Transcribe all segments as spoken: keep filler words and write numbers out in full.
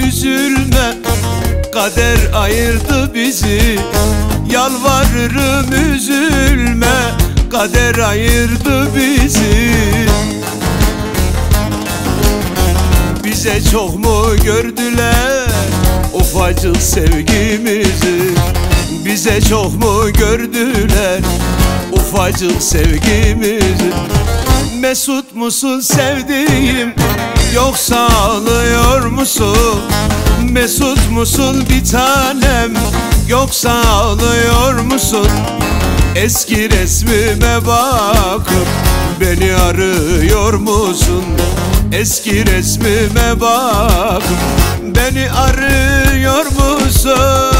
üzülme, kader ayırdı bizi. Yalvarırım üzülme, kader ayırdı bizi. Bize çok mu gördüler ufacık sevgimizi? Bize çok mu gördüler ufacık sevgimizi? Mesut musun sevdiğim, yoksa ağlıyor musun? Mesut musun bir tanem, yoksa ağlıyor musun? Eski resmime bakıp beni arıyor musun? Eski resmime bakıp beni arıyor musun?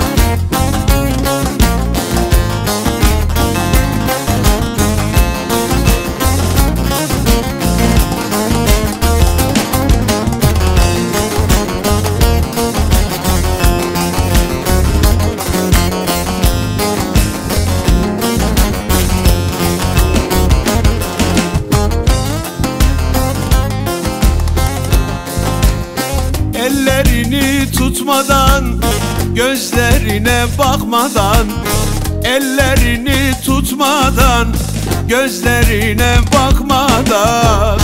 Ellerini tutmadan, gözlerine bakmadan, ellerini tutmadan, gözlerine bakmadan,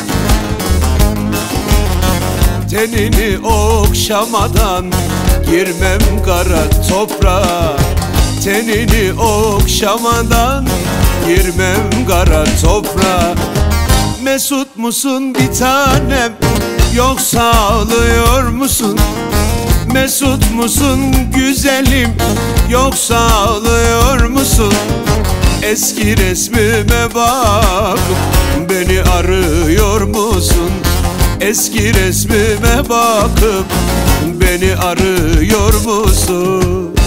tenini okşamadan girmem kara toprağa. Tenini okşamadan girmem kara toprağa. Mesut musun bir tanem, yoksa ağlıyor musun? Mesut musun güzelim, yoksa ağlıyor musun? Eski resmime bakıp beni arıyor musun? Eski resmime bakıp beni arıyor musun?